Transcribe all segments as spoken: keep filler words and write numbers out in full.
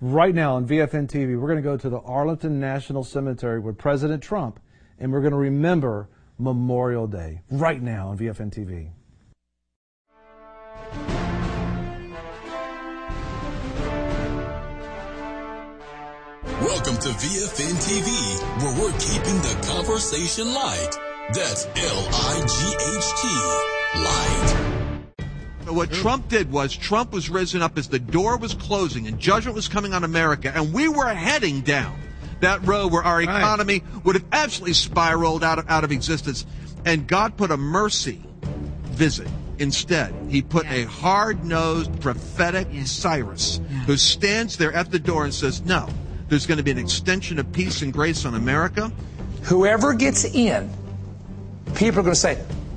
Right now on V F N T V, we're going to go to the Arlington National Cemetery with President Trump, and we're going to remember Memorial Day. Right now on V F N T V. Welcome to V F N T V, where we're keeping the conversation light. That's L I G H T, light. What Trump did was Trump was risen up as the door was closing and judgment was coming on America, and we were heading down that road where our economy right. would have absolutely spiraled out of, out of existence. And God put a mercy visit instead. He put yes. a hard-nosed, prophetic yes. Cyrus yes. who stands there at the door and says, no, there's going to be an extension of peace and grace on America. Whoever gets in, people are going to say,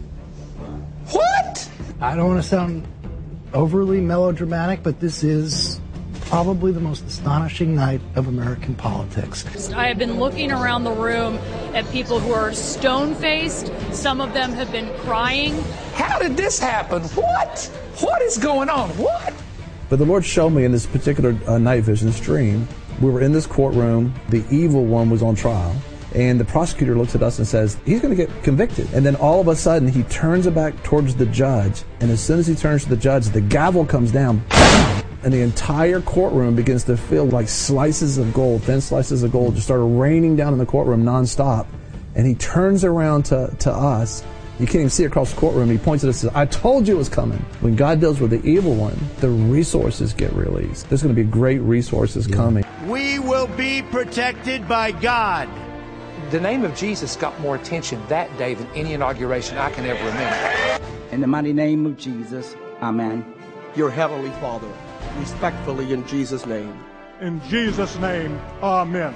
what? I don't want to sound overly melodramatic, but this is probably the most astonishing night of American politics. I have been looking around the room at people who are stone-faced. Some of them have been crying. How did this happen? What? What is going on? What? But the Lord showed me in this particular uh, night vision stream, we were in this courtroom, the evil one was on trial. And the prosecutor looks at us and says, he's going to get convicted. And then all of a sudden, he turns it back towards the judge. And as soon as he turns to the judge, the gavel comes down. And the entire courtroom begins to feel like slices of gold, thin slices of gold, just started raining down in the courtroom nonstop. And he turns around to, to us. You can't even see across the courtroom. He points at us and says, I told you it was coming. When God deals with the evil one, the resources get released. There's going to be great resources yeah. coming. We will be protected by God. The name of Jesus got more attention that day than any inauguration I can ever remember. In the mighty name of Jesus, amen. Your Heavenly Father, respectfully in Jesus' name. In Jesus' name, amen.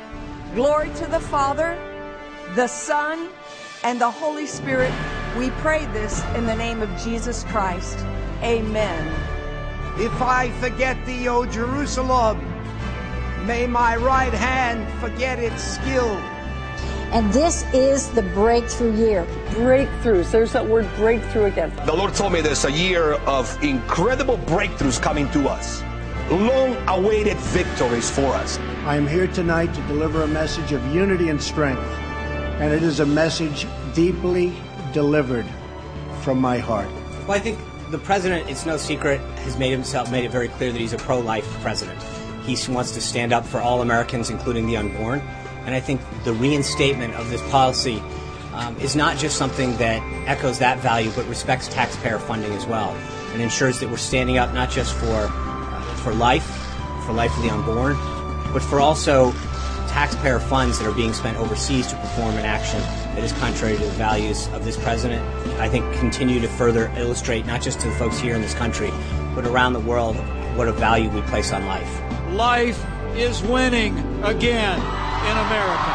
Glory to the Father, the Son, and the Holy Spirit. We pray this in the name of Jesus Christ. Amen. If I forget thee, O Jerusalem, may my right hand forget its skill. And this is the breakthrough year. Breakthroughs. There's that word breakthrough again. The Lord told me there's a year of incredible breakthroughs coming to us. Long-awaited victories for us. I am here tonight to deliver a message of unity and strength. And it is a message deeply delivered from my heart. Well, I think the president, it's no secret, has made himself made it very clear that he's a pro-life president. He wants to stand up for all Americans, including the unborn. And I think the reinstatement of this policy um, is not just something that echoes that value, but respects taxpayer funding as well, and ensures that we're standing up not just for uh, for life, for life of the unborn, but for also taxpayer funds that are being spent overseas to perform an action that is contrary to the values of this president. I think continue to further illustrate, not just to the folks here in this country, but around the world, what a value we place on life. Life is winning again in America.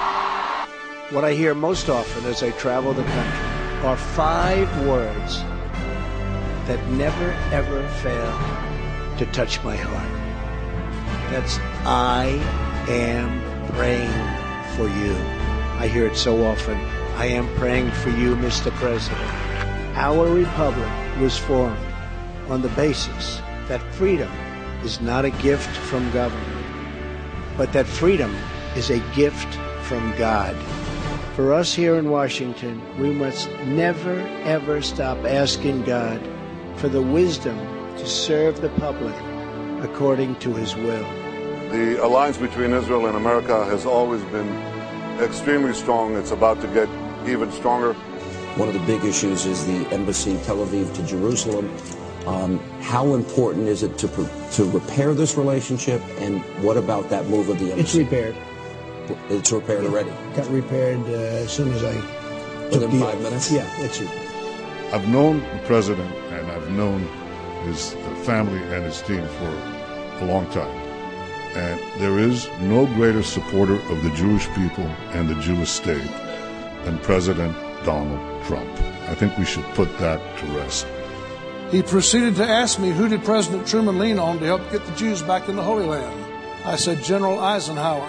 What I hear most often as I travel the country are five words that never, ever fail to touch my heart. That's, I am praying for you. I hear it so often. I am praying for you, Mister President. Our republic was formed on the basis that freedom is not a gift from government, but that freedom is a gift from God. For us here in Washington, we must never, ever stop asking God for the wisdom to serve the public according to His will. The alliance between Israel and America has always been extremely strong. It's about to get even stronger. One of the big issues is the embassy in Tel Aviv to Jerusalem. Um, how important is it to to repair this relationship, and what about that move of the embassy? It's repaired. It's repaired already? Got repaired uh, as soon as I took Within the five minutes? Yeah, that's it. I've known the president, and I've known his family and his team for a long time. And there is no greater supporter of the Jewish people and the Jewish state than President Donald Trump. I think we should put that to rest. He proceeded to ask me, who did President Truman lean on to help get the Jews back in the Holy Land? I said, General Eisenhower.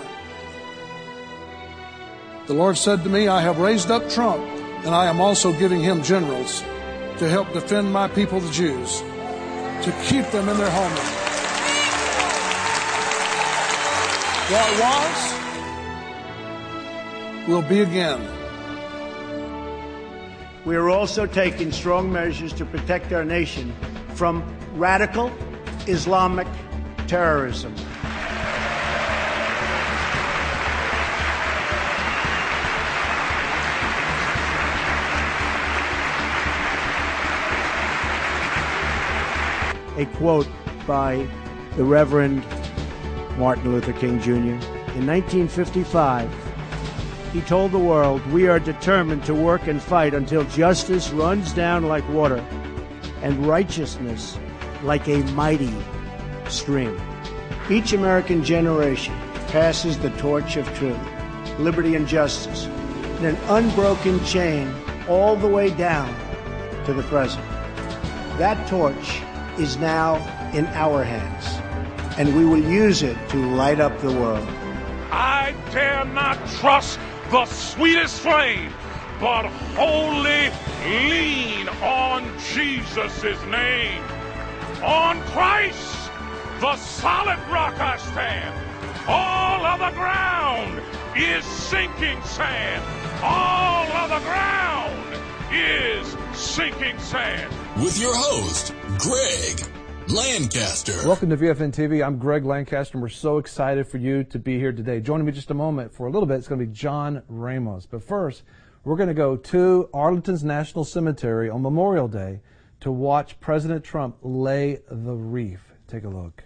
The Lord said to me, I have raised up Trump, and I am also giving him generals to help defend my people, the Jews, to keep them in their homeland. What was will be again. We are also taking strong measures to protect our nation from radical Islamic terrorism. A quote by the Reverend Martin Luther King Junior In nineteen fifty-five, he told the world, "We are determined to work and fight until justice runs down like water and righteousness like a mighty stream." Each American generation passes the torch of truth, liberty, and justice in an unbroken chain all the way down to the present. That torch is now in our hands, and we will use it to light up the world. I dare not trust the sweetest flame, but wholly lean on Jesus' name. On Christ, the solid rock I stand. All other ground is sinking sand. All other ground is sinking sand. With your host, Greg Lancaster. Welcome to V F N T V. I'm Greg Lancaster, and we're so excited for you to be here today. Joining me just a moment for a little bit, it's going to be John Ramos. But first, we're going to go to Arlington's National Cemetery on Memorial Day to watch President Trump lay the wreath. Take a look.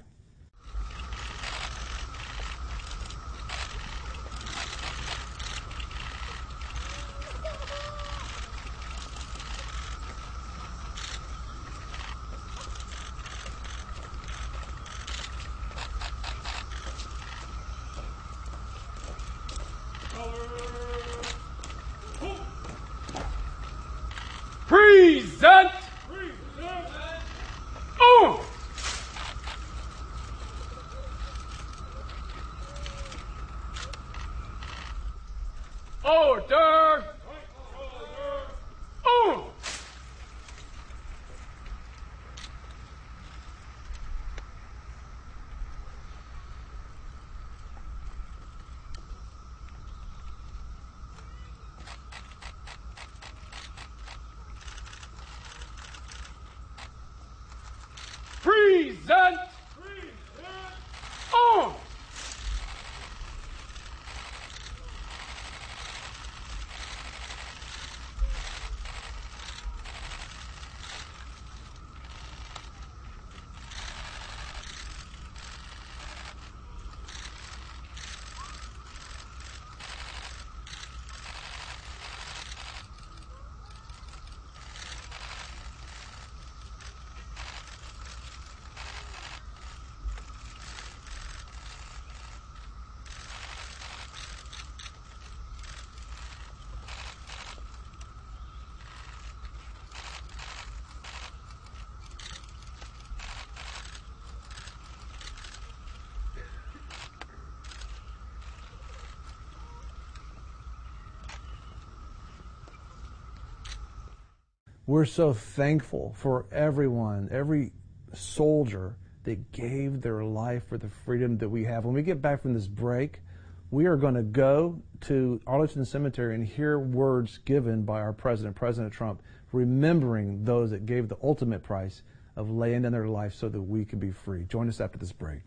Present! Oh! Order! Oh! Present! Oh! We're so thankful for everyone, every soldier that gave their life for the freedom that we have. When we get back from this break, we are going to go to Arlington Cemetery and hear words given by our president, President Trump, remembering those that gave the ultimate price of laying down their life so that we can be free. Join us after this break.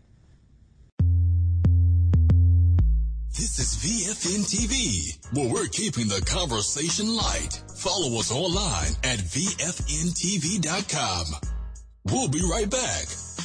This is V F N T V, where we're keeping the conversation light. Follow us online at V F N T V dot com. We'll be right back.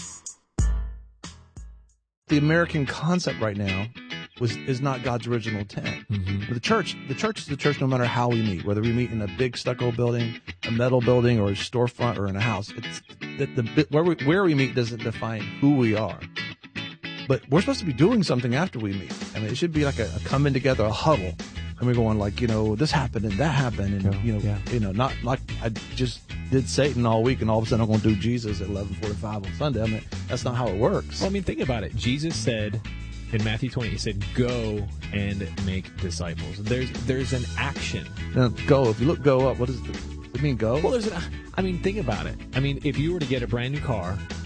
The American concept right now was is not God's original intent. Mm-hmm. The church, the church is the church no matter how we meet, whether we meet in a big stucco building, a metal building, or a storefront, or in a house. It's that the where we, where we meet doesn't define who we are. But we're supposed to be doing something after we meet. I mean, it should be like a, a coming together, a huddle, and we're going like, you know, this happened and that happened, and yeah, you know, yeah. you know, not like I just did Satan all week, and all of a sudden I'm going to do Jesus at eleven forty-five on Sunday. I mean, that's not how it works. Well, I mean, think about it. Jesus said in Matthew twenty, he said, "Go and make disciples." There's there's an action. Now, go. If you look, go up. What does it, does it mean? Go. Well, there's an. I mean, think about it. I mean, if you were to get a brand new car,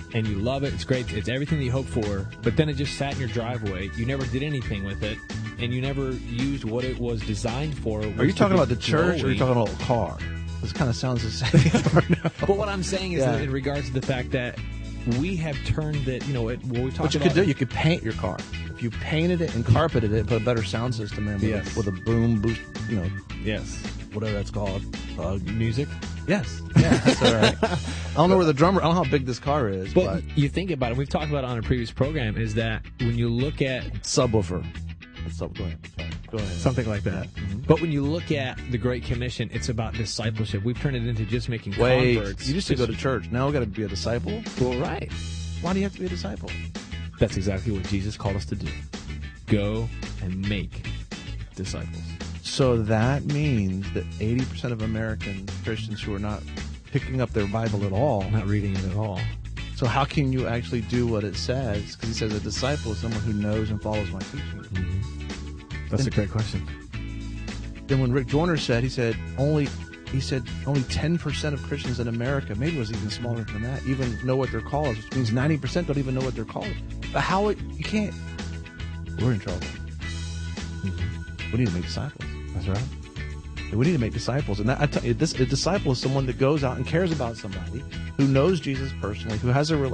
and you love it. It's great. It's everything that you hope for. But then it just sat in your driveway. You never did anything with it, and you never used what it was designed for. Are you talking about the church, or are you talking about a car? This kind of sounds the same. But what I'm saying is Yeah. that in regards to the fact that we have turned it, you know, it, what we talked What you about. could do, you could paint your car. If you painted it and carpeted it, put a better sound system in with, Yes. a, with a boom boost, you know, yes, whatever that's called, uh, music. Yes, yeah, that's all right. I don't know where the drummer. I don't know how big this car is, But, but you think about it. We've talked about it on a previous program. Is that when you look at subwoofer, sub, go ahead, Sorry. go ahead, something like that. Mm-hmm. But when you look at the Great Commission, it's about discipleship. We've turned it into just making Wait, converts. you used to go to church. Now we got to be a disciple. Well, right. Why do you have to be a disciple? That's exactly what Jesus called us to do. Go and make disciples. So that means that eighty percent of American Christians who are not picking up their Bible at all, not reading it at all. So how can you actually do what it says? Because he says a disciple is someone who knows and follows my teaching. Mm-hmm. That's then, a great question. Then when Rick Joyner said, he said only, he said only ten percent of Christians in America, maybe it was even smaller than that, even know what they're called, which means ninety percent don't even know what they're called. But how it, you can't. We're in trouble. Mm-hmm. We need to make disciples. That's right. We need to make disciples, and that, I tell you, this a disciple is someone that goes out and cares about somebody, who knows Jesus personally, who has a real.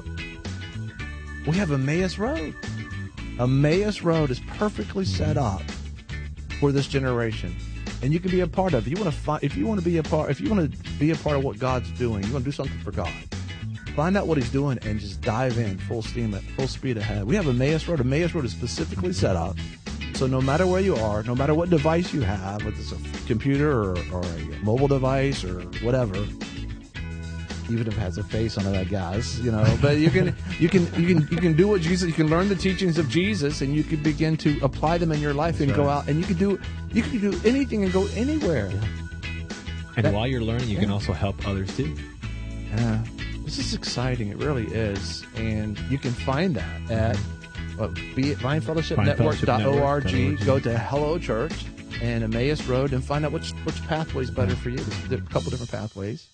We have Emmaus Road. Emmaus Road is perfectly set up for this generation, and you can be a part of it. You want to find, if you want to be a part, if you want to be a part of what God's doing, you want to do something for God. Find out what He's doing and just dive in full steam, at full speed ahead. We have Emmaus Road. Emmaus Road is specifically set up. So no matter where you are, no matter what device you have, whether it's a computer or, or a mobile device or whatever, even if it has a face on it, I guess, you know, but you can you can you can you can do what Jesus, you can learn the teachings of Jesus, and you can begin to apply them in your life. That's and right. Go out and you can do you can do anything and go anywhere. Yeah. And that, while you're learning, you yeah. can also help others too. Yeah, this is exciting. It really is, and you can find that at. Uh, be it Vine Fellowship Network dot org. Go to Hello Church and Emmaus Road and find out which which pathway is better for you. There's a couple different pathways.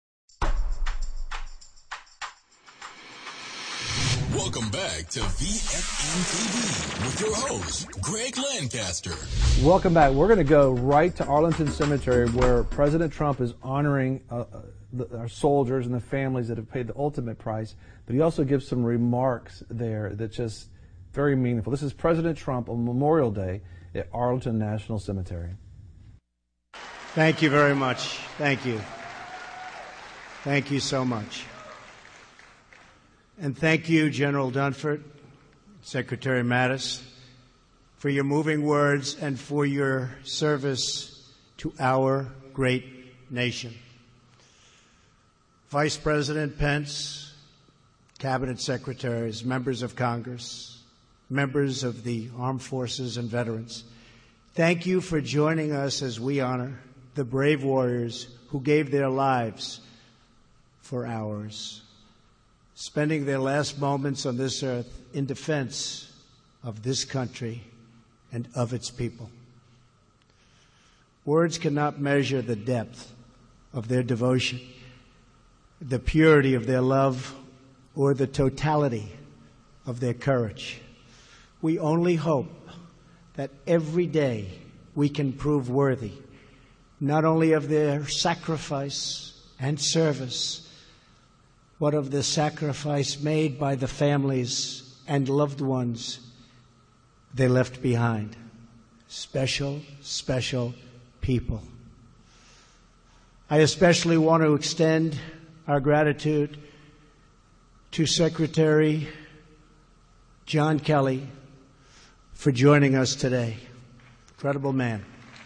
Welcome back to V F N T V with your host, Greg Lancaster. Welcome back. We're going to go right to Arlington Cemetery, where President Trump is honoring uh, the, our soldiers and the families that have paid the ultimate price. But he also gives some remarks there that just very meaningful. This is President Trump on Memorial Day at Arlington National Cemetery. Thank you very much. Thank you. Thank you so much. And thank you, General Dunford, Secretary Mattis, for your moving words and for your service to our great nation. Vice President Pence, Cabinet Secretaries, members of Congress, members of the armed forces and veterans, thank you for joining us as we honor the brave warriors who gave their lives for ours, spending their last moments on this earth in defense of this country and of its people. Words cannot measure the depth of their devotion, the purity of their love, or the totality of their courage. We only hope that every day we can prove worthy not only of their sacrifice and service, but of the sacrifice made by the families and loved ones they left behind. Special, special people. I especially want to extend our gratitude to Secretary John Kelly for joining us today. Incredible man.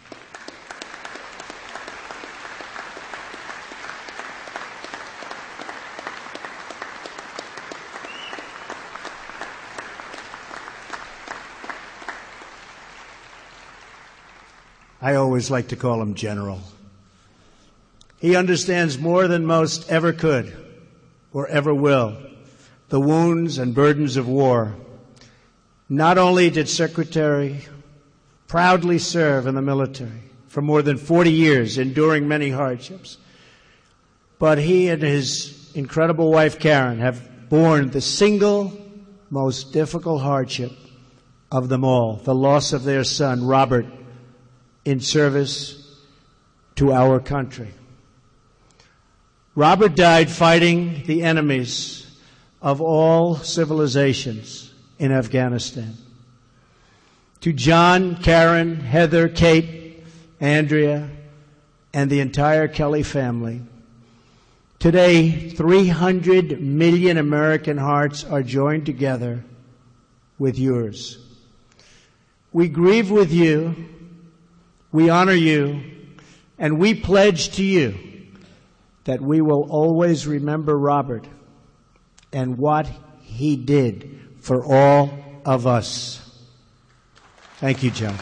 I always like to call him General. He understands more than most ever could or ever will the wounds and burdens of war. Not only did Secretary proudly serve in the military for more than forty years, enduring many hardships, but he and his incredible wife, Karen, have borne the single most difficult hardship of them all, the loss of their son, Robert, in service to our country. Robert died fighting the enemies of all civilizations in Afghanistan. To John, Karen, Heather, Kate, Andrea, and the entire Kelly family, today three hundred million American hearts are joined together with yours. We grieve with you, we honor you, and we pledge to you that we will always remember Robert and what he did for all of us. Thank you, Joe.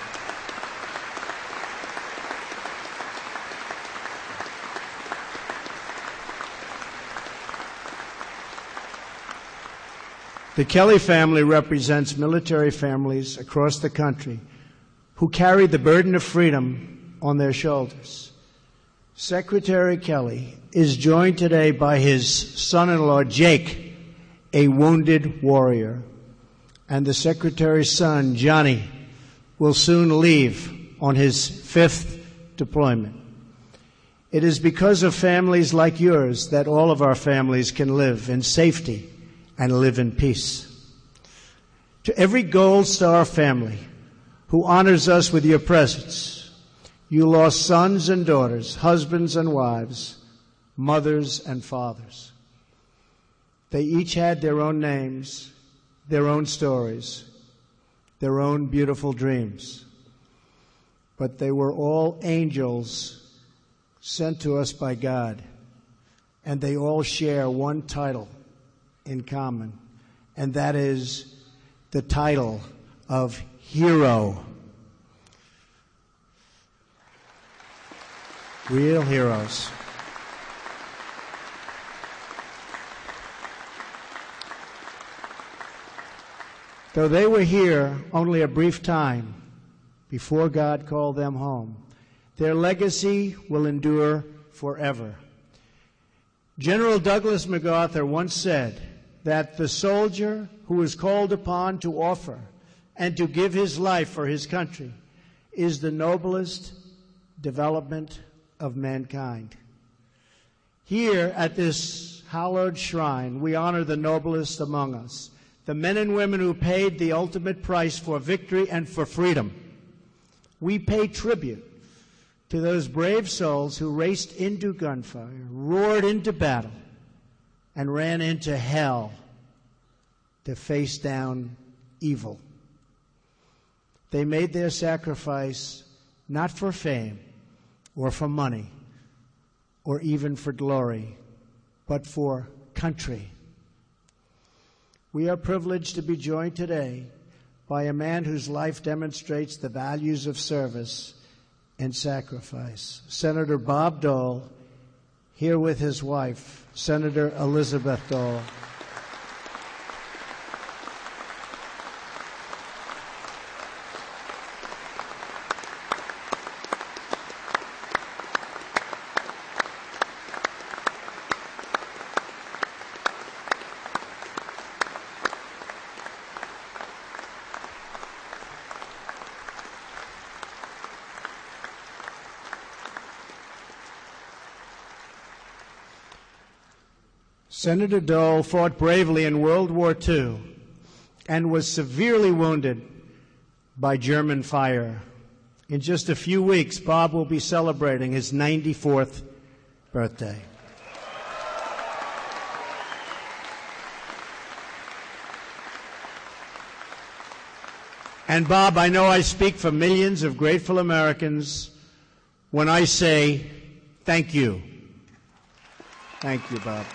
The Kelly family represents military families across the country who carry the burden of freedom on their shoulders. Secretary Kelly is joined today by his son-in-law, Jake, a wounded warrior, and the Secretary's son, Johnny, will soon leave on his fifth deployment. It is because of families like yours that all of our families can live in safety and live in peace. To every Gold Star family who honors us with your presence, you lost sons and daughters, husbands and wives, mothers and fathers. They each had their own names, their own stories, their own beautiful dreams. But they were all angels sent to us by God, and they all share one title in common, and that is the title of hero. Real heroes. Though they were here only a brief time before God called them home, their legacy will endure forever. General Douglas MacArthur once said that the soldier who is called upon to offer and to give his life for his country is the noblest development of mankind. Here at this hallowed shrine, we honor the noblest among us, the men and women who paid the ultimate price for victory and for freedom. We pay tribute to those brave souls who raced into gunfire, roared into battle, and ran into hell to face down evil. They made their sacrifice not for fame or for money or even for glory, but for country. We are privileged to be joined today by a man whose life demonstrates the values of service and sacrifice. Senator Bob Dole, here with his wife, Senator Elizabeth Dole. Senator Dole fought bravely in World War Two and was severely wounded by German fire. In just a few weeks, Bob will be celebrating his ninety-fourth birthday. And Bob, I know I speak for millions of grateful Americans when I say thank you. Thank you, Bob.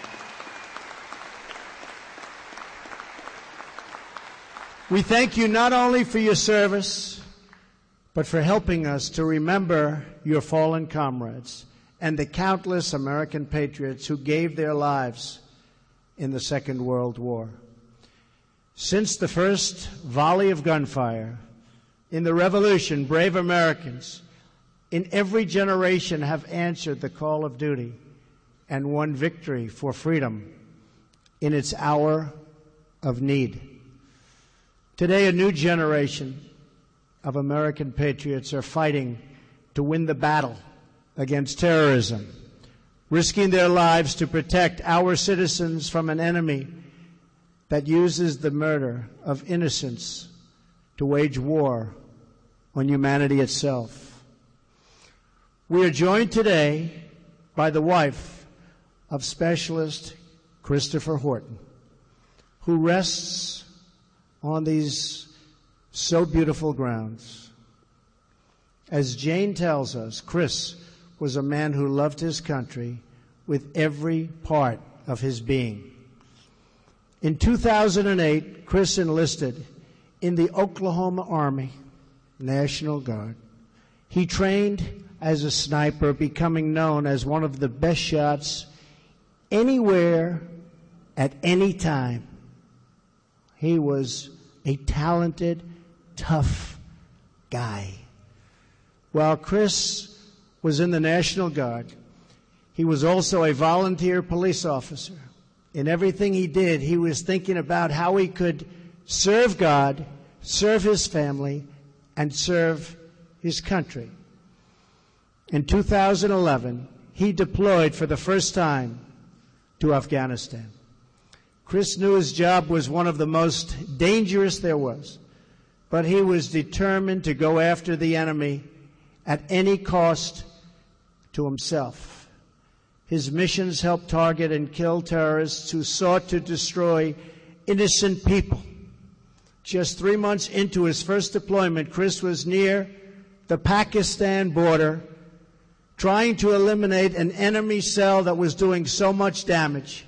We thank you not only for your service, but for helping us to remember your fallen comrades and the countless American patriots who gave their lives in the Second World War. Since the first volley of gunfire in the Revolution, brave Americans in every generation have answered the call of duty and won victory for freedom in its hour of need. Today, a new generation of American patriots are fighting to win the battle against terrorism, risking their lives to protect our citizens from an enemy that uses the murder of innocents to wage war on humanity itself. We are joined today by the wife of Specialist Christopher Horton, who rests on these so beautiful grounds. As Jane tells us, Chris was a man who loved his country with every part of his being. In two thousand eight, Chris enlisted in the Oklahoma Army National Guard. He trained as a sniper, becoming known as one of the best shots anywhere at any time. He was a talented, tough guy. While Chris was in the National Guard, he was also a volunteer police officer. In everything he did, he was thinking about how he could serve God, serve his family, and serve his country. In two thousand eleven, he deployed for the first time to Afghanistan. Chris knew his job was one of the most dangerous there was, but he was determined to go after the enemy at any cost to himself. His missions helped target and kill terrorists who sought to destroy innocent people. Just three months into his first deployment, Chris was near the Pakistan border, trying to eliminate an enemy cell that was doing so much damage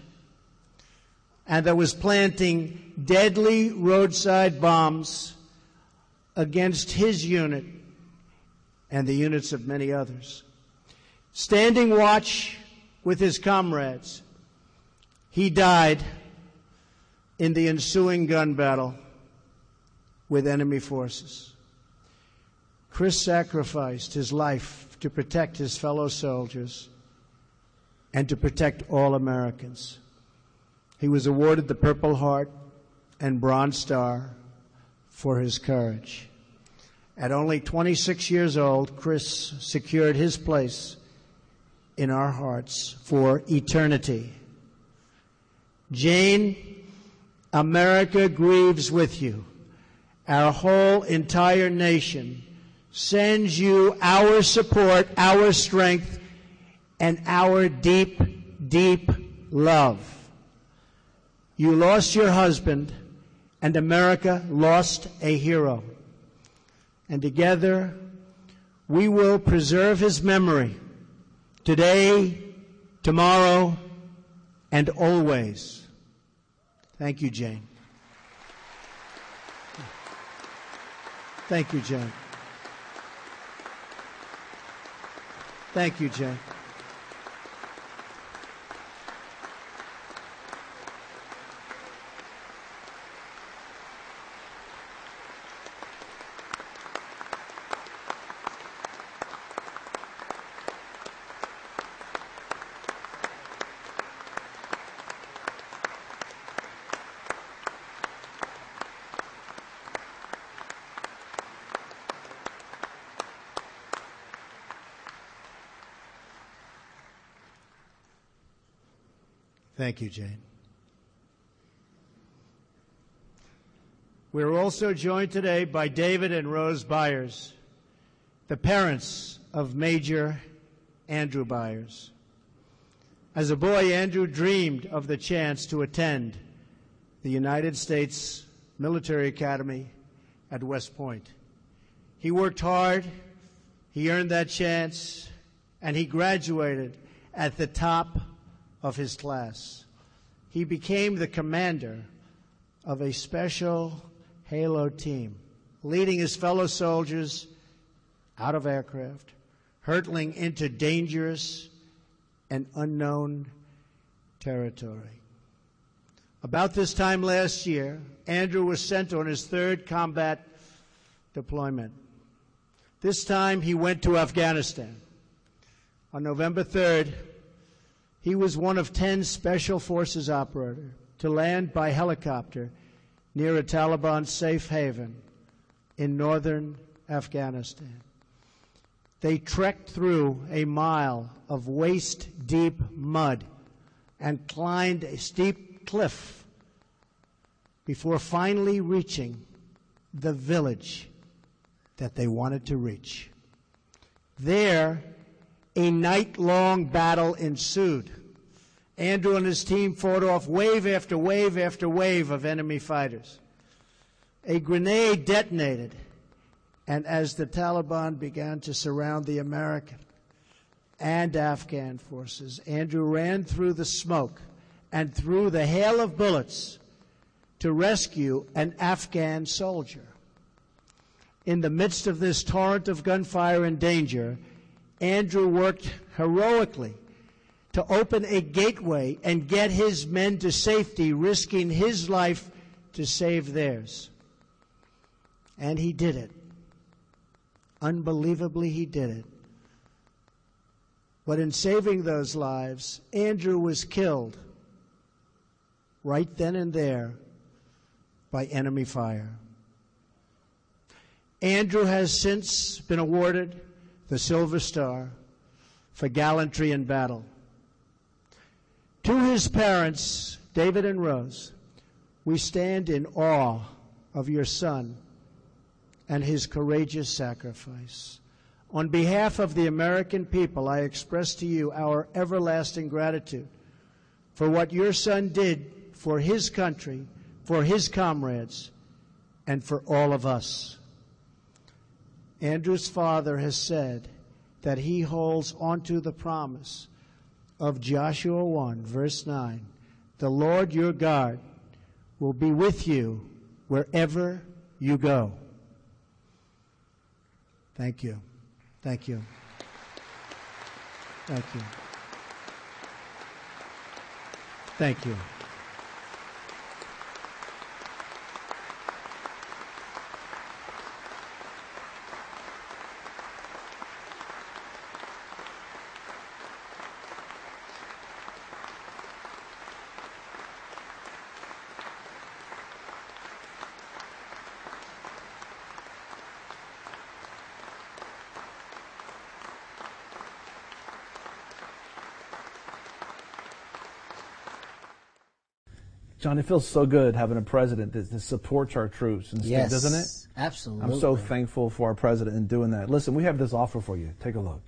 and that was planting deadly roadside bombs against his unit and the units of many others. Standing watch with his comrades, he died in the ensuing gun battle with enemy forces. Chris sacrificed his life to protect his fellow soldiers and to protect all Americans. He was awarded the Purple Heart and Bronze Star for his courage. At only twenty-six years old, Chris secured his place in our hearts for eternity. Jane, America grieves with you. Our whole entire nation sends you our support, our strength, and our deep, deep love. You lost your husband, and America lost a hero. And together, we will preserve his memory today, tomorrow, and always. Thank you, Jane. Thank you, Jane. Thank you, Jane. Thank you, Jane. We're also joined today by David and Rose Byers, the parents of Major Andrew Byers. As a boy, Andrew dreamed of the chance to attend the United States Military Academy at West Point. He worked hard, he earned that chance, and he graduated at the top of his class. He became the commander of a special Halo team, leading his fellow soldiers out of aircraft, hurtling into dangerous and unknown territory. About this time last year, Andrew was sent on his third combat deployment. This time he went to Afghanistan. On November third, he was one of ten Special Forces operators to land by helicopter near a Taliban safe haven in northern Afghanistan. They trekked through a mile of waist-deep mud and climbed a steep cliff before finally reaching the village that they wanted to reach. There, a night-long battle ensued. Andrew and his team fought off wave after wave after wave of enemy fighters. A grenade detonated, and as the Taliban began to surround the American and Afghan forces, Andrew ran through the smoke and through the hail of bullets to rescue an Afghan soldier. In the midst of this torrent of gunfire and danger, Andrew worked heroically to open a gateway and get his men to safety, risking his life to save theirs. And he did it. Unbelievably, he did it. But in saving those lives, Andrew was killed right then and there by enemy fire. Andrew has since been awarded the Silver Star for gallantry in battle. To his parents, David and Rose, we stand in awe of your son and his courageous sacrifice. On behalf of the American people, I express to you our everlasting gratitude for what your son did for his country, for his comrades, and for all of us. Andrew's father has said that he holds onto the promise of Joshua one, verse nine. The Lord your God will be with you wherever you go. Thank you. Thank you. Thank you. Thank you. John, it feels so good having a president that, that supports our troops, and yes, doesn't it? Absolutely. I'm so thankful for our president in doing that. Listen, we have this offer for you. Take a look.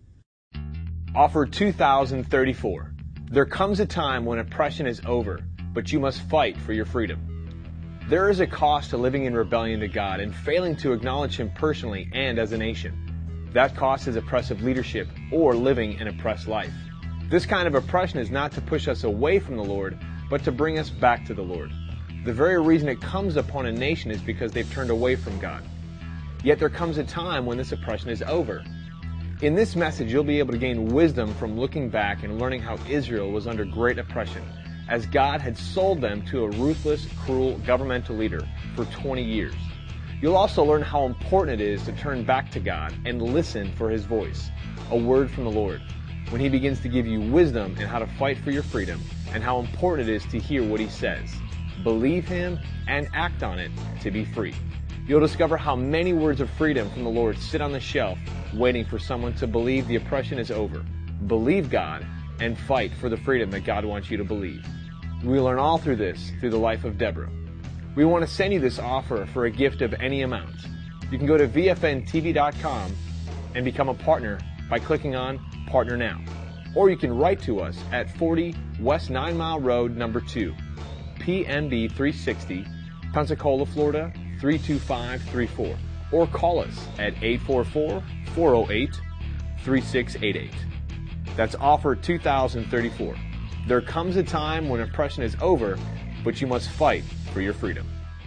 Offer two thousand thirty-four. There comes a time when oppression is over, but you must fight for your freedom. There is a cost to living in rebellion to God and failing to acknowledge Him personally and as a nation. That cost is oppressive leadership or living an oppressed life. This kind of oppression is not to push us away from the Lord, but to bring us back to the Lord. The very reason it comes upon a nation is because they've turned away from God. Yet there comes a time when this oppression is over. In this message, you'll be able to gain wisdom from looking back and learning how Israel was under great oppression, as God had sold them to a ruthless, cruel governmental leader for twenty years. You'll also learn how important it is to turn back to God and listen for His voice, a word from the Lord, when He begins to give you wisdom in how to fight for your freedom and how important it is to hear what He says. Believe Him and act on it to be free. You'll discover how many words of freedom from the Lord sit on the shelf waiting for someone to believe the oppression is over. Believe God and fight for the freedom that God wants you to believe. We learn all through this through the life of Deborah. We want to send you this offer for a gift of any amount. You can go to V F N T V dot com and become a partner by clicking on Partner Now. Or you can write to us at forty West Nine Mile Road, number two, P M B three sixty, Pensacola, Florida, three two five three four. Or call us at eight four four, four zero eight, three six eight eight. That's offer two thousand thirty-four. There comes a time when oppression is over, but you must fight for your freedom.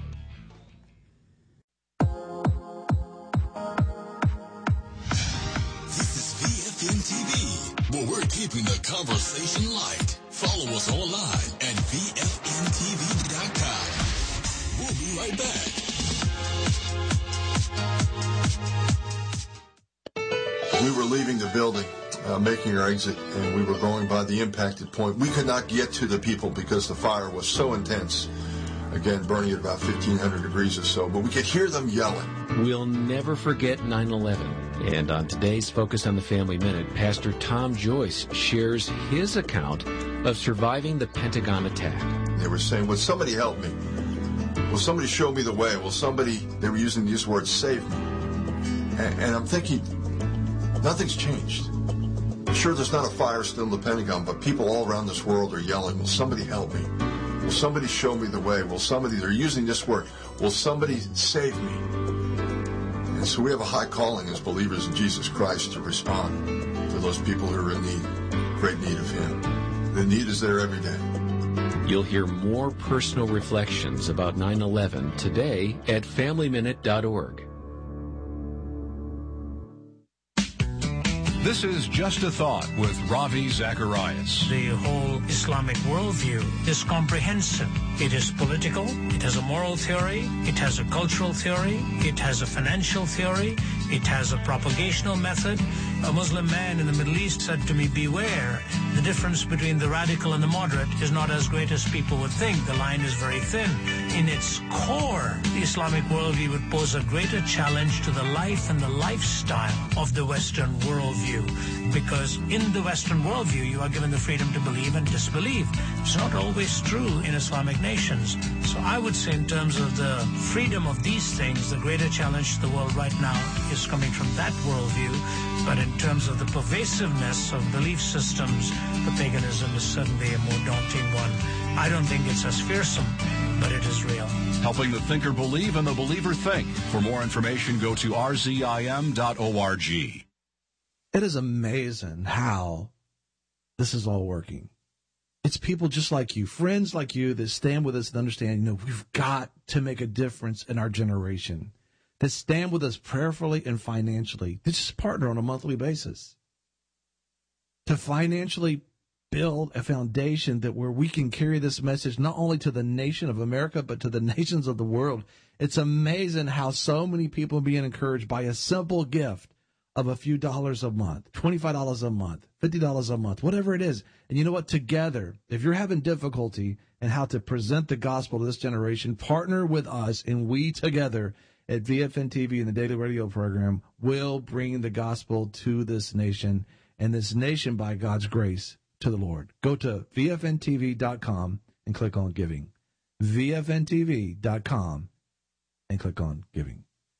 We're keeping the conversation light. Follow us online at V F N T V dot com. We'll be right back. We were leaving the building uh, making our exit, and we were going by the impacted point. We could not get to the people because the fire was so intense. Again, burning at about fifteen hundred degrees or so, but we could hear them yelling. We'll never forget nine eleven. And on today's Focus on the Family Minute, Pastor Tom Joyce shares his account of surviving the Pentagon attack. They were saying, will somebody help me? Will somebody show me the way? Will somebody, they were using these words, save me? And, and I'm thinking, nothing's changed. Sure, there's not a fire still in the Pentagon, but people all around this world are yelling, will somebody help me? Will somebody show me the way? Will somebody, they're using this word, will somebody save me? And so we have a high calling as believers in Jesus Christ to respond to those people who are in need, great need of Him. The need is there every day. You'll hear more personal reflections about nine eleven today at family minute dot org. This is Just a Thought with Ravi Zacharias. The whole Islamic worldview is comprehensive. It is political, it has a moral theory, it has a cultural theory, it has a financial theory, it has a propagational method. A Muslim man in the Middle East said to me, beware, the difference between the radical and the moderate is not as great as people would think. The line is very thin. In its core, the Islamic worldview would pose a greater challenge to the life and the lifestyle of the Western worldview. Because in the Western worldview, you are given the freedom to believe and disbelieve. It's not always true in Islamic nations. So I would say in terms of the freedom of these things, the greater challenge to the world right now is coming from that worldview. But in terms of the pervasiveness of belief systems, the paganism is certainly a more daunting one. I don't think it's as fearsome, but it is real. Helping the thinker believe and the believer think. For more information, go to r z i m dot org. It is amazing how this is all working. It's people just like you, friends like you, that stand with us and understand, you know, we've got to make a difference in our generation, that stand with us prayerfully and financially, to just partner on a monthly basis, to financially build a foundation that where we can carry this message not only to the nation of America, but to the nations of the world. It's amazing how so many people are being encouraged by a simple gift of a few dollars a month, twenty-five dollars a month, fifty dollars a month, whatever it is. And you know what? Together, if you're having difficulty in how to present the gospel to this generation, partner with us, and we together at V F N T V and the Daily Radio program will bring the gospel to this nation, and this nation, by God's grace, to the Lord. Go to V F N T V dot com and click on giving. V F N T V dot com and click on giving.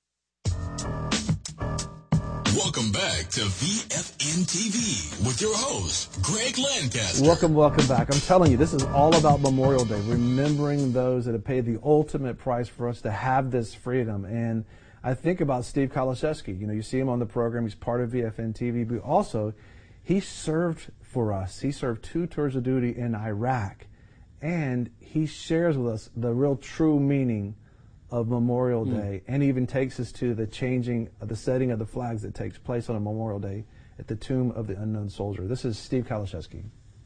Welcome back to V F N T V with your host, Greg Lancaster. Welcome, welcome back. I'm telling you, this is all about Memorial Day, remembering those that have paid the ultimate price for us to have this freedom. And I think about Steve Kaliszewski. You know, you see him on the program. He's part of V F N T V, but also he served for us. He served two tours of duty in Iraq, and he shares with us the real true meaning of Memorial Day, mm. and even takes us to the changing of the setting of the flags that takes place on a Memorial Day at the tomb of the unknown soldier. This is Steve Kaliszewski.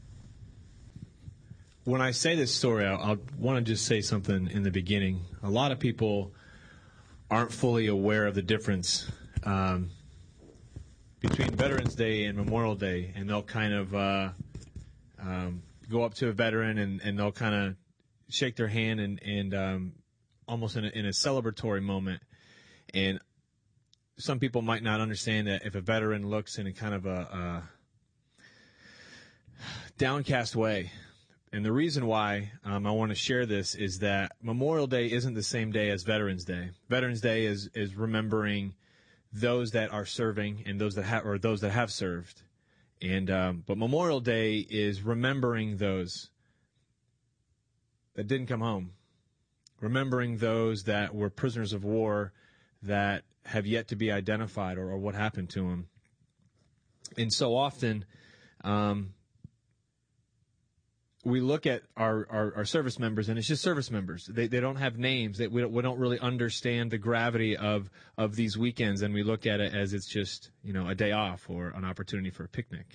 When I say this story, I, I want to just say something in the beginning. A lot of people aren't fully aware of the difference um, between Veterans Day and Memorial Day, and they'll kind of uh, um, go up to a veteran and, and they'll kind of shake their hand and, and um, almost in a, in a celebratory moment. And some people might not understand that if a veteran looks in a kind of a, a downcast way. And the reason why um, I want to share this is that Memorial Day isn't the same day as Veterans Day. Veterans Day is, is remembering those that are serving and those that have, or those that have served. And um, but Memorial Day is remembering those that didn't come home. Remembering those that were prisoners of war that have yet to be identified, or, or what happened to them. And so often um, we look at our, our, our service members, and it's just service members. They they don't have names. They, we, don't, we don't really understand the gravity of, of these weekends, and we look at it as it's just, you know, a day off or an opportunity for a picnic.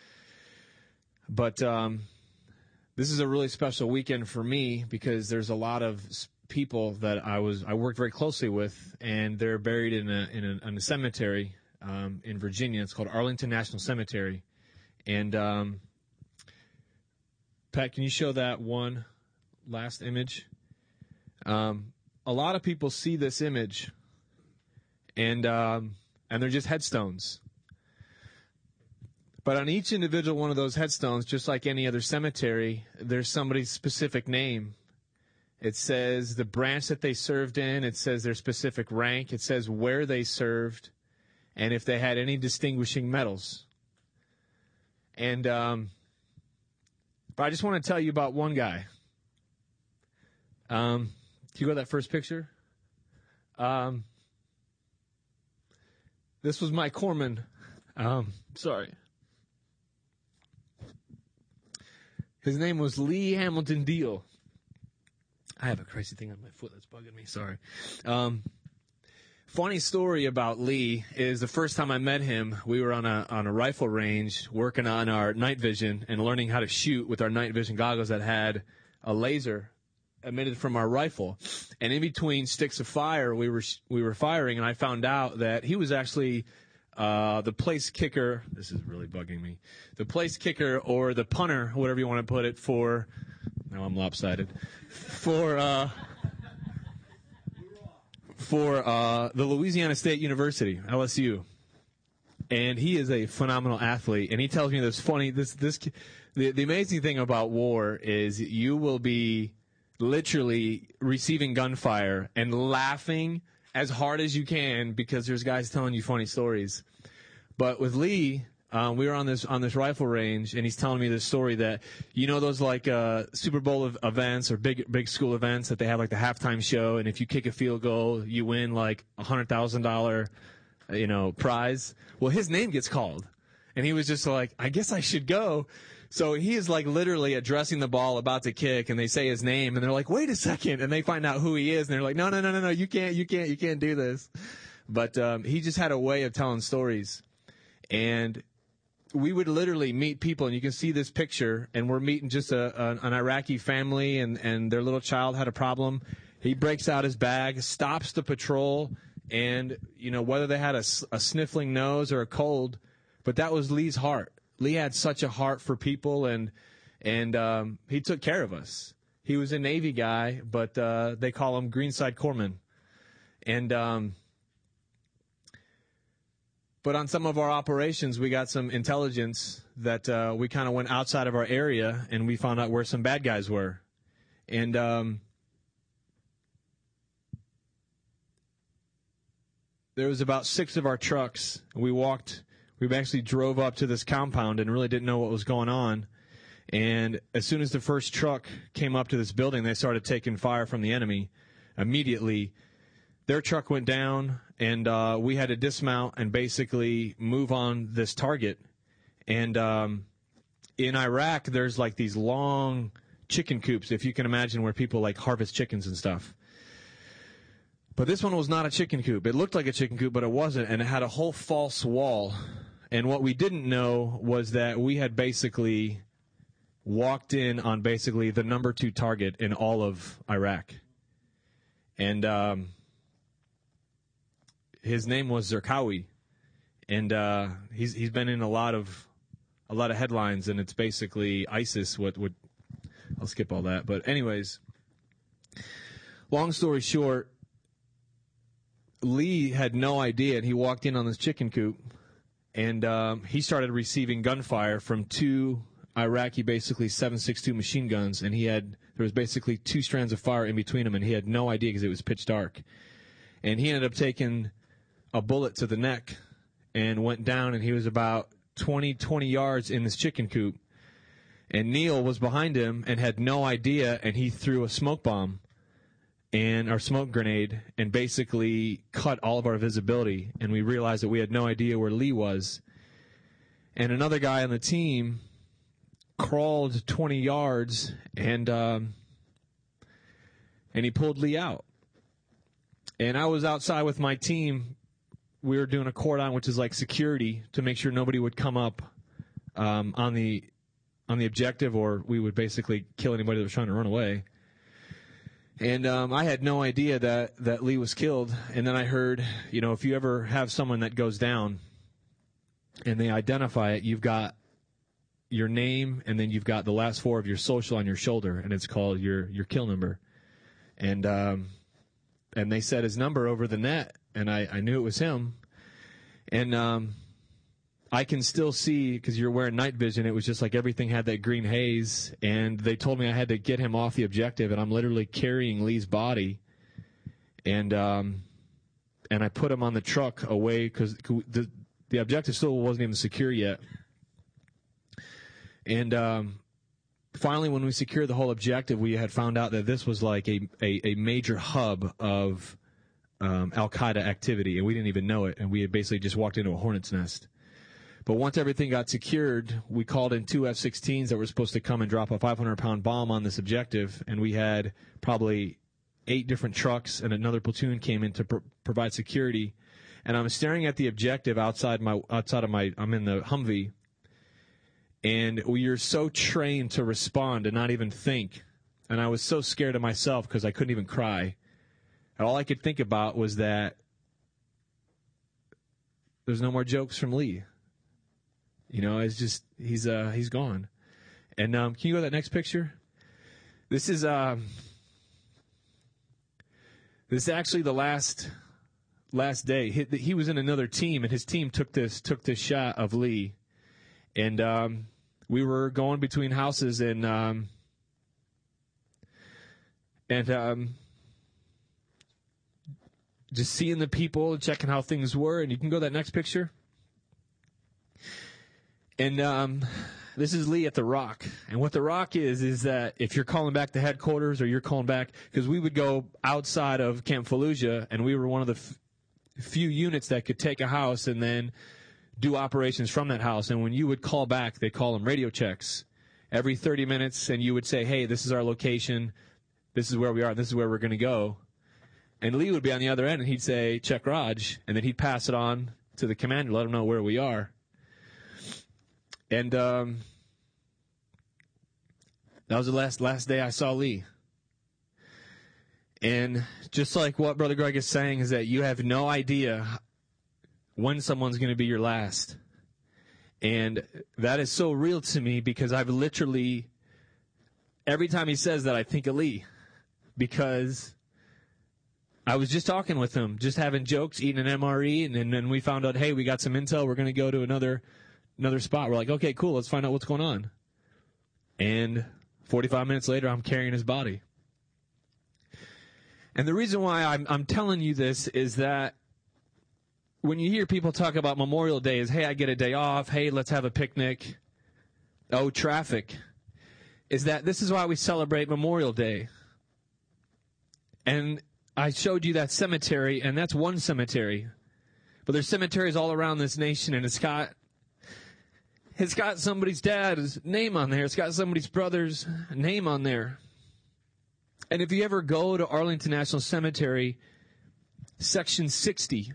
But um this is a really special weekend for me because there's a lot of people that I was I worked very closely with, and they're buried in a in a, in a cemetery um, in Virginia. It's called Arlington National Cemetery. And um, Pat, can you show that one last image? Um, a lot of people see this image, and um, and they're just headstones. But on each individual one of those headstones, just like any other cemetery, there's somebody's specific name. It says the branch that they served in. It says their specific rank. It says where they served, and if they had any distinguishing medals. And um, but I just want to tell you about one guy. Um, can you go to that first picture? Um, this was my corpsman. Um, sorry. His name was Lee Hamilton Deal. I have a crazy thing on my foot that's bugging me. Sorry. Um, funny story about Lee is the first time I met him, we were on a on a rifle range working on our night vision and learning how to shoot with our night vision goggles that had a laser emitted from our rifle. And in between sticks of fire, we were we were firing, and I found out that he was actually uh, the place kicker. This is really bugging me. The place kicker or the punter, whatever you want to put it, for. Now I'm lopsided. For uh, for uh, the Louisiana State University, L S U. And he is a phenomenal athlete. And he tells me this funny. This this the the amazing thing about war is you will be literally receiving gunfire and laughing as hard as you can because there's guys telling you funny stories. But with Lee, um, we were on this on this rifle range, and he's telling me this story that, you know, those like uh, Super Bowl of events or big big school events that they have like the halftime show, and if you kick a field goal, you win like a hundred thousand dollar, you know, prize. Well, his name gets called, and he was just like, I guess I should go. So he is like literally addressing the ball, about to kick, and they say his name, and they're like, wait a second, and they find out who he is, and they're like, no, no, no, no, no, you can't, you can't, you can't do this. But um, he just had a way of telling stories, and we would literally meet people, and you can see this picture, and we're meeting just a, a, an Iraqi family, and, and their little child had a problem. He breaks out his bag, stops the patrol, and, you know, whether they had a, a sniffling nose or a cold, but that was Lee's heart. Lee had such a heart for people, and and um, he took care of us. He was a Navy guy, but uh, they call him Greenside Corpsman. And um, but on some of our operations, we got some intelligence that uh, we kind of went outside of our area, and we found out where some bad guys were. And um, there was about six of our trucks. We walked. We actually drove up to this compound and really didn't know what was going on. And as soon as the first truck came up to this building, they started taking fire from the enemy. Immediately, their truck went down, and uh, we had to dismount and basically move on this target. And um, in Iraq, there's like these long chicken coops, if you can imagine, where people like harvest chickens and stuff. But this one was not a chicken coop. It looked like a chicken coop, but it wasn't, and it had a whole false wall. And what we didn't know was that we had basically walked in on basically the number two target in all of Iraq. And um, his name was Zarqawi, and uh, he's he's been in a lot of a lot of headlines, and it's basically ISIS. What would I'll skip all that, but anyways, long story short, Lee had no idea, and he walked in on this chicken coop. And um, he started receiving gunfire from two Iraqi, basically seven six two machine guns, and he had there was basically two strands of fire in between them, and he had no idea because it was pitch dark. And he ended up taking a bullet to the neck and went down, and he was about twenty, twenty yards in this chicken coop. And Neil was behind him and had no idea, and he threw a smoke bomb and our smoke grenade and basically cut all of our visibility, and we realized that we had no idea where Lee was. And another guy on the team crawled twenty yards, and um, and he pulled Lee out. And I was outside with my team. We were doing a cordon, which is like security, to make sure nobody would come up um, on the on the objective, or we would basically kill anybody that was trying to run away. And um, I had no idea that, that Lee was killed. And then I heard, you know, if you ever have someone that goes down, and they identify it. You've got your name, and then you've got the last four of your social on your shoulder, and it's called your your kill number. And um, and they said his number over the net, and I, I knew it was him. And um, I can still see, because you're wearing night vision, it was just like everything had that green haze, and they told me I had to get him off the objective, and I'm literally carrying Lee's body, and um, and I put him on the truck away, because the, the objective still wasn't even secure yet. And um, finally, when we secured the whole objective, we had found out that this was like a, a, a major hub of um, Al-Qaeda activity, and we didn't even know it, and we had basically just walked into a hornet's nest. But once everything got secured, we called in two F sixteens that were supposed to come and drop a five hundred pound bomb on this objective, and we had probably eight different trucks, and another platoon came in to pr- provide security. And I'm staring at the objective outside my outside of my, I'm in the Humvee, and we are so trained to respond and not even think. And I was so scared of myself because I couldn't even cry. And all I could think about was that there's no more jokes from Lee. You know, it's just, he's uh, he's gone. And um, can you go to that next picture? This is um, this is actually the last last day. He, he was in another team, and his team took this took this shot of Lee. And um, we were going between houses, and um, and um, just seeing the people, checking how things were. And you can go to that next picture. And um, this is Lee at the Rock. And what the Rock is, is that if you're calling back to headquarters or you're calling back, because we would go outside of Camp Fallujah, and we were one of the f- few units that could take a house and then do operations from that house. And when you would call back, they call them radio checks every thirty minutes, and you would say, hey, this is our location, this is where we are, this is where we're going to go. And Lee would be on the other end, and he'd say, check Raj, and then he'd pass it on to the commander, let him know where we are. And um, that was the last last day I saw Lee. And just like what Brother Greg is saying, is that you have no idea when someone's going to be your last. And that is so real to me, because I've literally, every time he says that, I think of Lee. Because I was just talking with him, just having jokes, eating an M R E, and then and we found out, hey, we got some intel, we're going to go to another another spot. We're like, okay, cool, let's find out what's going on. And forty-five minutes later, I'm carrying his body. And the reason why I'm, I'm telling you this is that when you hear people talk about Memorial Day is, hey, I get a day off, hey, let's have a picnic, oh, traffic, is that this is why we celebrate Memorial Day. And I showed you that cemetery, and that's one cemetery. But there's cemeteries all around this nation, and it's got it's got somebody's dad's name on there. It's got somebody's brother's name on there. And if you ever go to Arlington National Cemetery, Section sixty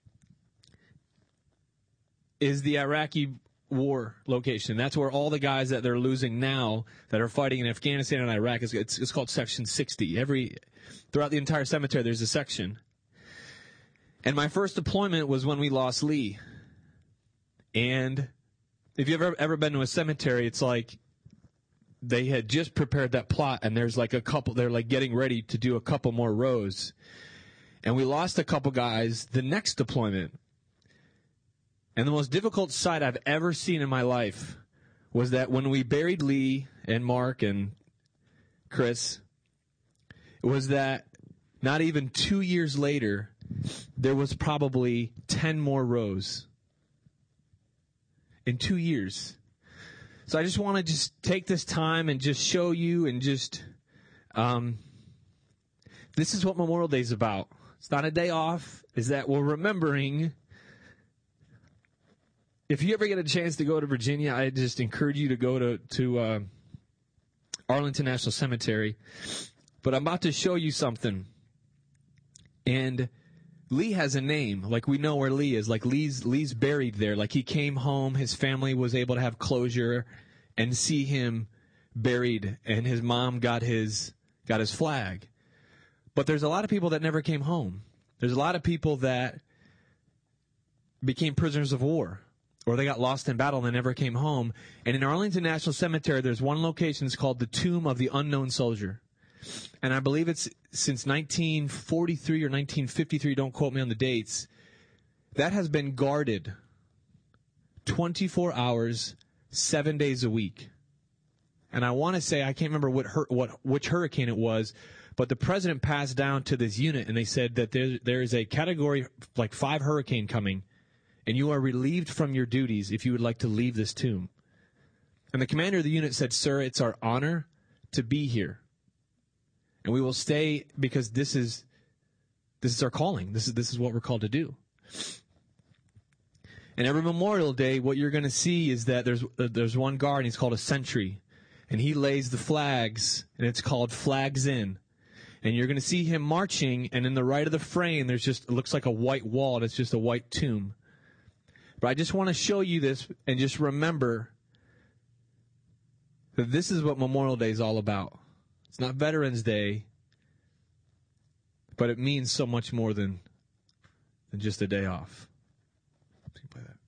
is the Iraqi war location. That's where all the guys that they're losing now that are fighting in Afghanistan and Iraq, it's, it's, it's called Section sixty. Every throughout the entire cemetery, there's a section. And my first deployment was when we lost Lee. And if you've ever, ever been to a cemetery, it's like they had just prepared that plot, and there's like a couple, they're like getting ready to do a couple more rows. And we lost a couple guys the next deployment. And the most difficult sight I've ever seen in my life was that when we buried Lee and Mark and Chris, it was that not even two years later, there was probably ten more rows. In two years. So I just want to just take this time and just show you and just, um, this is what Memorial Day is about. It's not a day off. Is that we're remembering. If you ever get a chance to go to Virginia, I just encourage you to go to, to uh, Arlington National Cemetery. But I'm about to show you something. And Lee has a name. Like, we know where Lee is. Like, Lee's Lee's buried there. Like, he came home. His family was able to have closure and see him buried. And his mom got his got his flag. But there's a lot of people that never came home. There's a lot of people that became prisoners of war. or they got lost in battle and they never came home. And in Arlington National Cemetery, there's one location that's called the Tomb of the Unknown Soldier. And I believe it's since nineteen forty-three or nineteen fifty-three, don't quote me on the dates, that has been guarded twenty-four hours, seven days a week. And I want to say, I can't remember what, hur- what which hurricane it was, but the president passed down to this unit, and they said that there, there is a category, like five hurricane coming, and you are relieved from your duties if you would like to leave this tomb. And the commander of the unit said, "Sir, it's our honor to be here. And we will stay because this is this is our calling. This is this is what we're called to do." And every Memorial Day, what you're going to see is that there's uh, there's one guard, and he's called a sentry, and he lays the flags, and it's called Flags In. And you're going to see him marching, and in the right of the frame, there's just, it looks like a white wall, and it's just a white tomb. But I just want to show you this, and just remember that this is what Memorial Day is all about. It's not Veterans Day, but it means so much more than, than just a day off. Play that.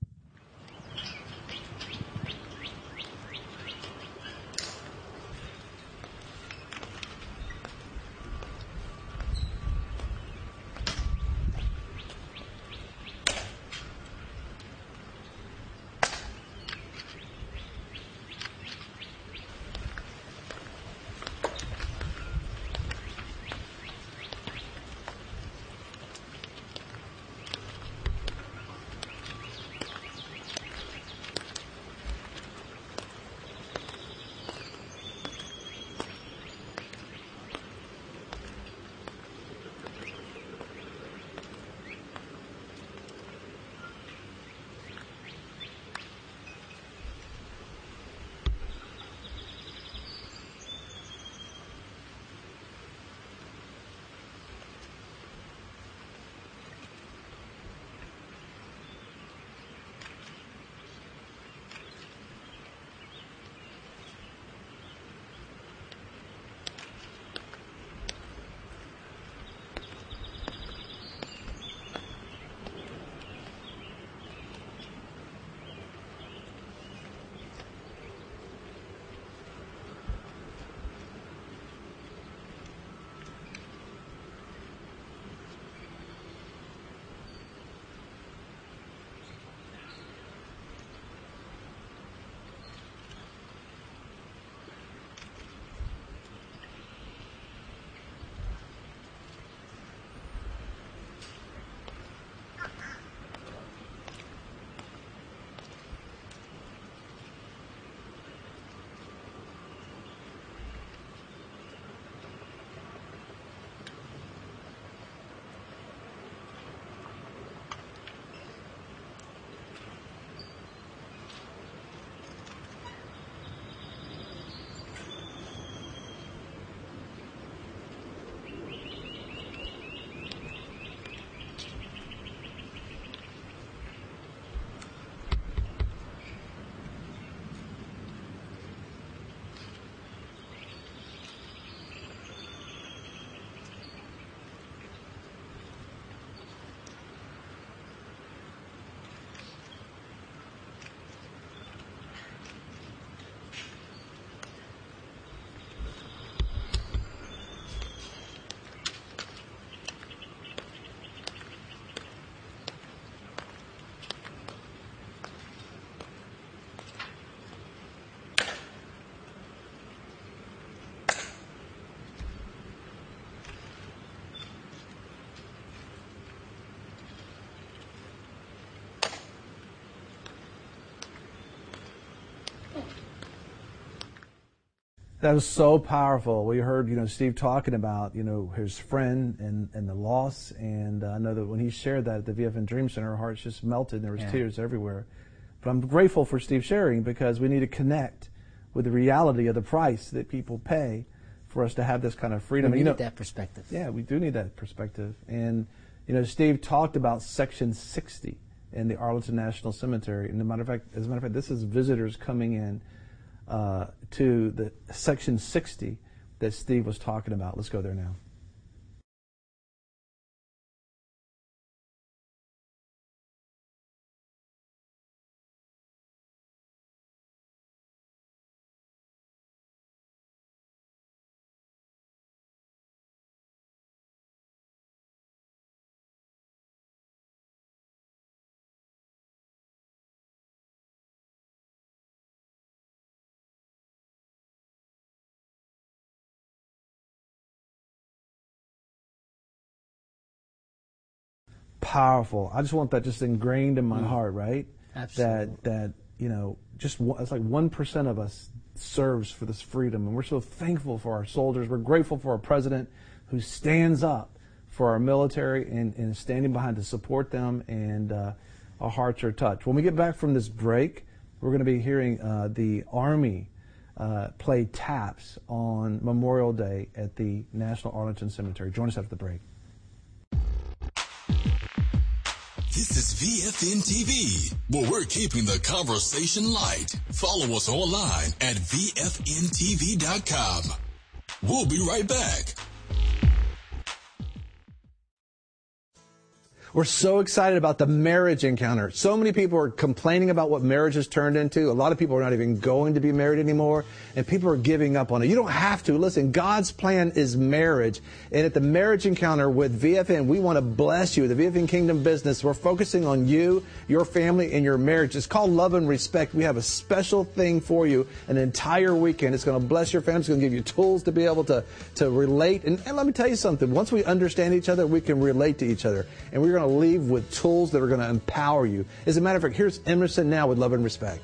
That was so powerful. We heard, you know, Steve talking about, you know, his friend and, and the loss. And uh, I know that when he shared that at the V F N Dream Center, our hearts just melted and there was Yeah. tears everywhere. But I'm grateful for Steve sharing because we need to connect with the reality of the price that people pay for us to have this kind of freedom. We you need know, that perspective. Yeah, we do need that perspective. And, you know, Steve talked about Section sixty in the Arlington National Cemetery. And as a matter of fact, as a matter of fact, this is visitors coming in uh, to the Section sixty that Steve was talking about. Let's go there now. powerful. I just want that just ingrained in my mm. heart, right? Absolutely. That, that you know, just one, it's like one percent of us serves for this freedom, and we're so thankful for our soldiers. We're grateful for our president who stands up for our military and, and is standing behind to support them, and uh, our hearts are touched. When we get back from this break, we're going to be hearing uh, the Army uh, play taps on Memorial Day at the National Arlington Cemetery. Join us after the break. This is V F N T V, where we're keeping the conversation light. Follow us online at V F N T V dot com. We'll be right back. We're so excited about the marriage encounter. So many people are complaining about what marriage has turned into. A lot of people are not even going to be married anymore, and people are giving up on it. You don't have to. Listen, God's plan is marriage. And at the marriage encounter with V F N, we want to bless you. The V F N Kingdom Business, we're focusing on you, your family, and your marriage. It's called Love and Respect. We have a special thing for you an entire weekend. It's going to bless your family. It's going to give you tools to be able to, to relate. And, and let me tell you something. Once we understand each other, we can relate to each other. And we're going to leave with tools that are going to empower you. As a matter of fact, here's Emerson now with Love and Respect.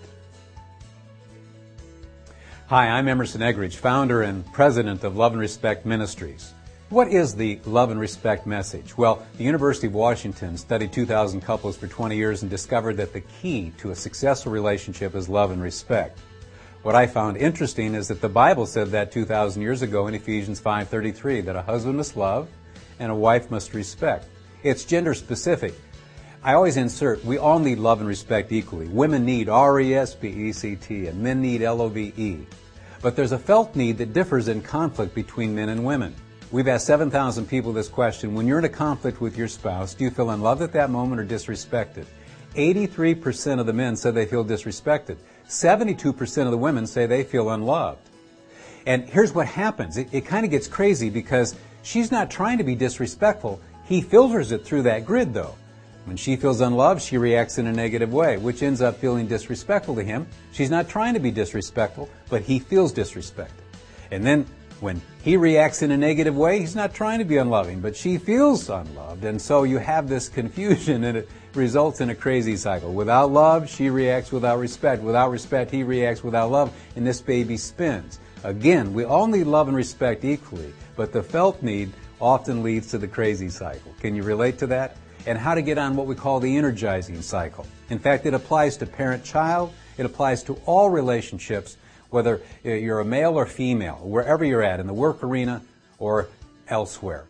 Hi, I'm Emerson Eggridge, founder and president of Love and Respect Ministries. What is the Love and Respect message? Well, the University of Washington studied two thousand couples for twenty years and discovered that the key to a successful relationship is love and respect. What I found interesting is that the Bible said that two thousand years ago in Ephesians five thirty-three, that a husband must love and a wife must respect. It's gender specific. I always insert, we all need love and respect equally. Women need R E S P E C T and men need L O V E. But there's a felt need that differs in conflict between men and women. We've asked seven thousand people this question: when you're in a conflict with your spouse, do you feel unloved at that moment or disrespected? eighty-three percent of the men said they feel disrespected. seventy-two percent of the women say they feel unloved. And here's what happens. It, it kind of gets crazy because she's not trying to be disrespectful. He filters it through that grid, though. When she feels unloved, she reacts in a negative way, which ends up feeling disrespectful to him. She's not trying to be disrespectful, but he feels disrespected. And then when he reacts in a negative way, he's not trying to be unloving, but she feels unloved. And so you have this confusion, and it results in a crazy cycle. Without love, she reacts without respect. Without respect, he reacts without love, and this baby spins. Again, we all need love and respect equally, but the felt need often leads to the crazy cycle. Can you relate to that? And how to get on what we call the energizing cycle. In fact, it applies to parent-child. It applies to all relationships, whether you're a male or female, wherever you're at, in the work arena or elsewhere.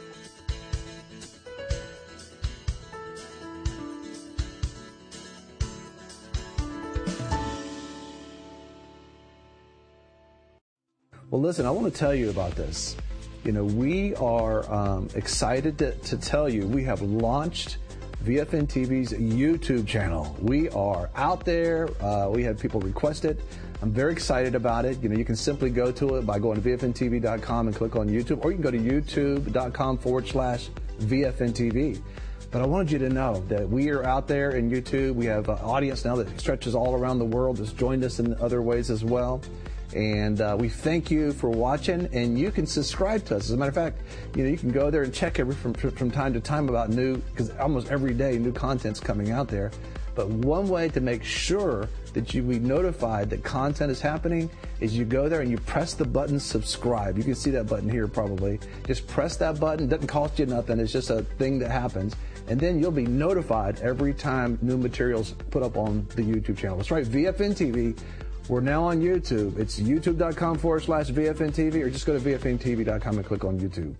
Well, listen, I want to tell you about this. You know, we are um, excited to, to tell you we have launched V F N T V's YouTube channel. We are out there. Uh, we had people request it. I'm very excited about it. You know, you can simply go to it by going to V F N T V dot com and click on YouTube, or you can go to YouTube.com forward slash VFNTV. But I wanted you to know that we are out there in YouTube. We have an audience now that stretches all around the world, has joined us in other ways as well. And uh, we thank you for watching, and you can subscribe to us. As a matter of fact, you know, you can go there and check every from from time to time about new, because almost every day new content's coming out there. But one way to make sure that you be notified that content is happening is you go there and you press the button subscribe. You can see that button here probably. Just press that button. It doesn't cost you nothing. It's just a thing that happens. And then you'll be notified every time new materials put up on the YouTube channel. That's right, V F N T V. We're now on YouTube. It's youtube.com forward slash VFNTV, or just go to V F N T V dot com and click on YouTube.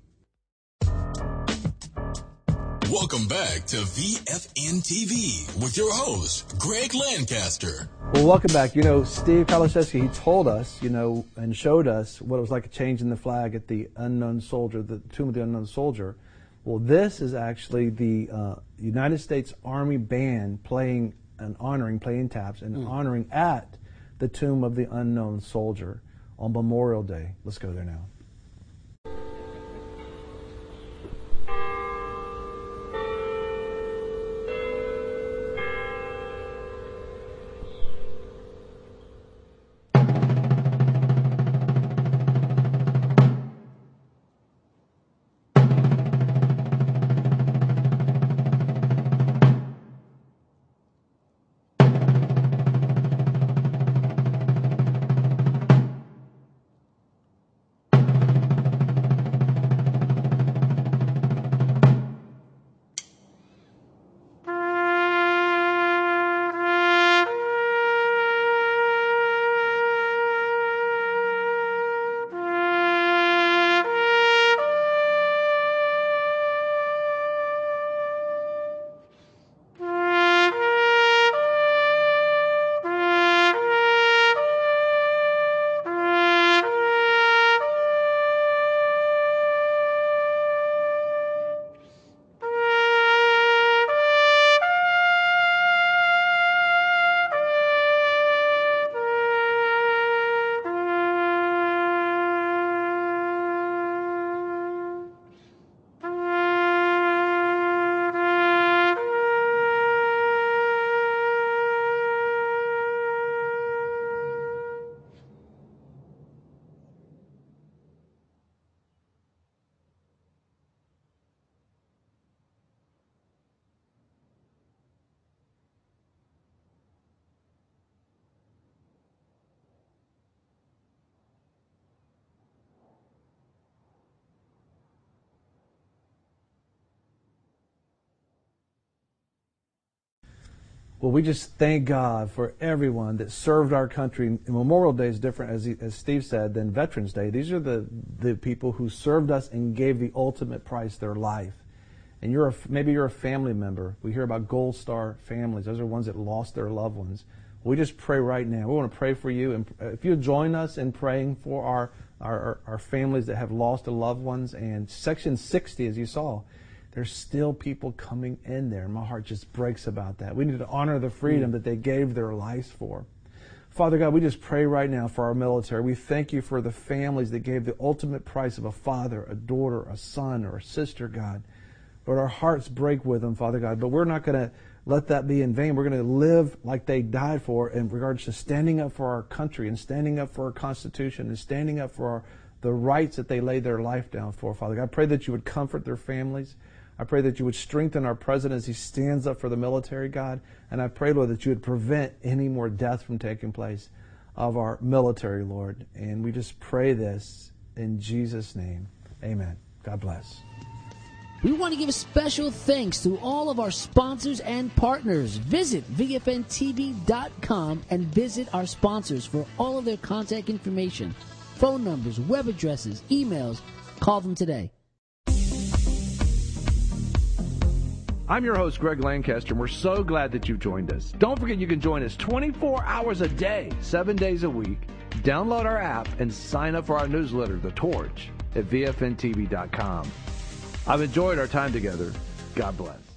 Welcome back to V F N T V with your host, Greg Lancaster. Well, welcome back. You know, Steve Kaliszewski, he told us, you know, and showed us what it was like changing the flag at the unknown soldier, the Tomb of the Unknown Soldier. Well, this is actually the uh, United States Army Band playing and honoring, playing taps and mm. honoring at the Tomb of the Unknown Soldier on Memorial Day. Let's go there now. Well, we just thank God for everyone that served our country. And Memorial Day is different, as, he, as Steve said, than Veterans Day. These are the, the people who served us and gave the ultimate price, their life. And you're a, maybe you're a family member. We hear about Gold Star families. Those are ones that lost their loved ones. We just pray right now. We want to pray for you. And if you join us in praying for our, our, our families that have lost their loved ones, and Section sixty, as you saw, there's still people coming in there. My heart just breaks about that. We need to honor the freedom that they gave their lives for. Father God, we just pray right now for our military. We thank you for the families that gave the ultimate price of a father, a daughter, a son, or a sister, God. Lord, our hearts break with them, Father God, but we're not going to let that be in vain. We're going to live like they died for in regards to standing up for our country and standing up for our Constitution and standing up for our, the rights that they laid their life down for, Father God. I pray that you would comfort their families. I pray that you would strengthen our president as he stands up for the military, God. And I pray, Lord, that you would prevent any more death from taking place of our military, Lord. And we just pray this in Jesus' name. Amen. God bless. We want to give special thanks to all of our sponsors and partners. Visit V F N T V dot com and visit our sponsors for all of their contact information, phone numbers, web addresses, emails. Call them today. I'm your host, Greg Lancaster, and we're so glad that you've joined us. Don't forget you can join us twenty-four hours a day, seven days a week. Download our app and sign up for our newsletter, The Torch, at V F N T V dot com. I've enjoyed our time together. God bless.